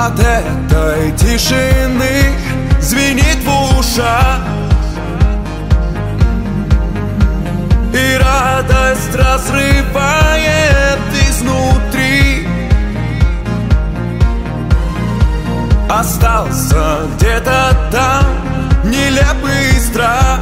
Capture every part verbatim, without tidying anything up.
от этой тишины звенит в ушах, и радость разрывает изнутри. Остался где-то там нелепый страх.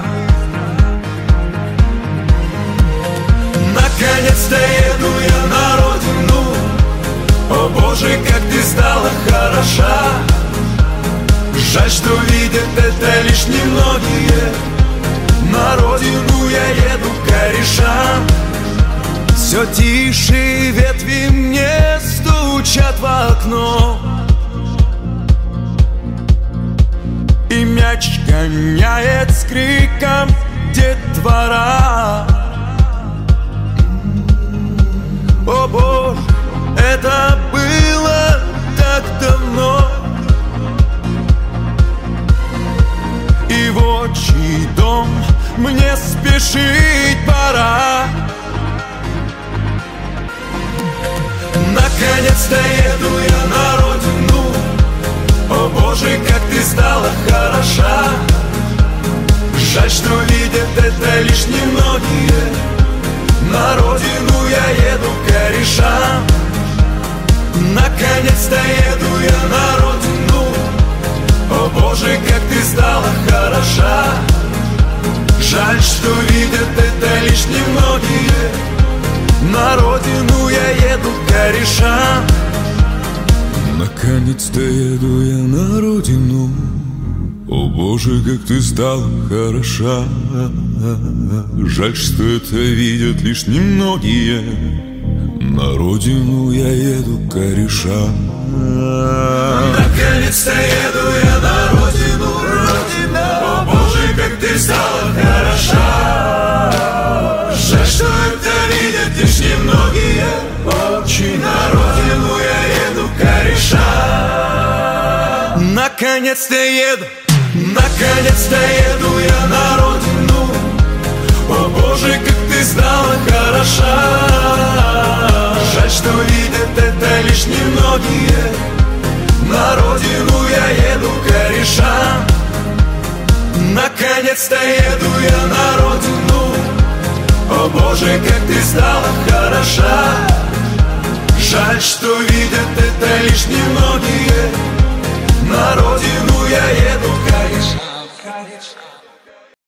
Наконец-то еду я на родину. О боже, как ты стала хороша. Жаль, что видят это лишь немногие. На родину я еду корешам. Все тише ветви мне стучат в окно, и мяч гоняет с криком детвора. О боже, это было так давно, и в отчий дом мне спешить пора. Наконец-то еду я на родину. О боже, как ты стала хороша. Жаль, что видят это лишь немногие. На родину я еду корешам. Наконец-то еду я на родину. О боже, как ты стала хороша. Жаль, что видят это лишь немногие. На родину я еду корешам. Наконец-то еду я на родину. О боже, как ты стала хороша. Жаль, что это видят лишь немногие. На родину я еду корешам. Наконец-то еду я на родину, родина. О боже, как ты стала хороша. Жаль, что это видят лишь немногие. Очень на родину я еду корешам. Наконец-то еду, наконец-то еду я на родину. О боже, как ты стала хороша. Жаль, что видят это лишь немногие. На родину я еду корешам. Наконец-то еду я на родину. О боже, как ты стала хороша. Жаль, что видят это лишь немногие. На родину